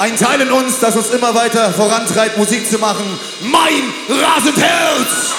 Ein Teil in uns, das uns immer weiter vorantreibt, Musik zu machen. Mein Rasenherz!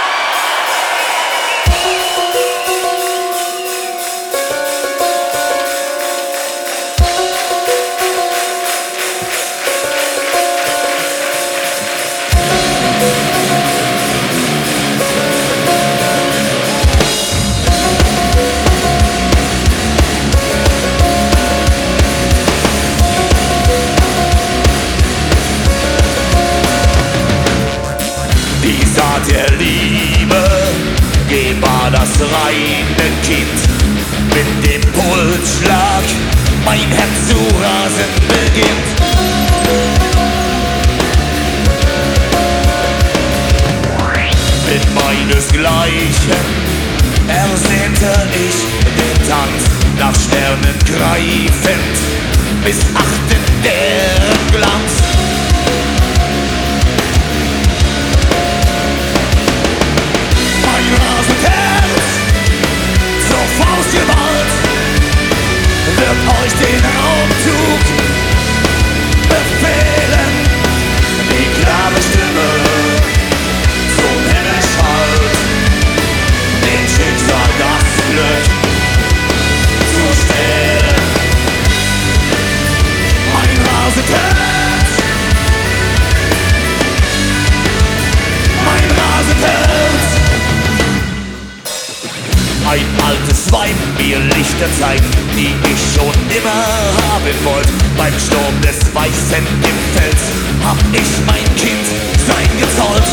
Der Liebe, gebar das reine Kind. Mit dem Pulsschlag mein Herz zu rasen beginnt. Mit meinesgleichen ersehnte ich den Tanz, nach Sternen greifend, missachtend deren Glanz. Faustgewalt wird euch den Raumzug befehlen. Die klare Stimme zum Himmel schallt, dem Schicksal das Glück zu stehlen. Mein Rasenherz, mein Rasenherz. Ein altes Weib mir Lichter zeigt, die ich schon immer haben wollt. Beim Sturm des weißen Gipfels hab ich mein Kind sein gezollt.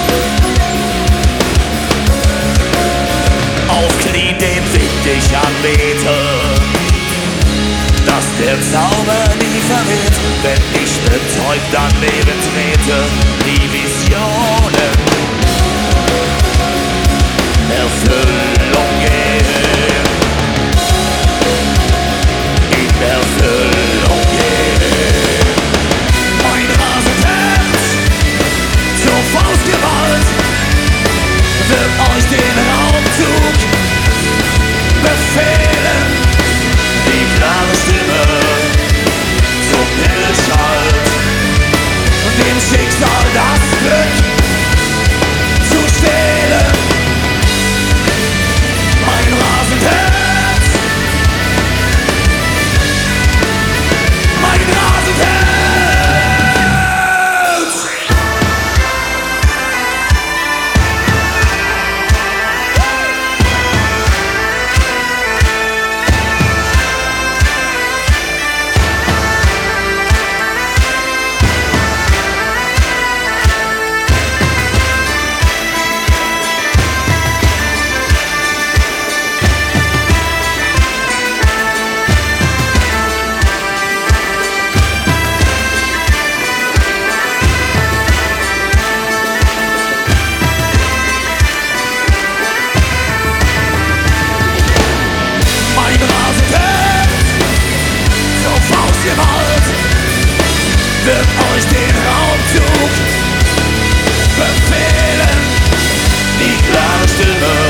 Auf Knie den Weg ich anbete, dass der Zauber nie verrät, wenn ich betäubt daneben trete. Die Visionen Erfüllung gehen, in Erfüllung gehen. Mein Rasenherz zur Faustgewalt wird euch den Raumzug befehlen. Die klare Stimme zum Himmel schallt, dem Schicksal das Glück zu stehlen. Mein Rasenherz, mein Rasenherz. Wird euch den Raumzug befehlen, die klare Stimme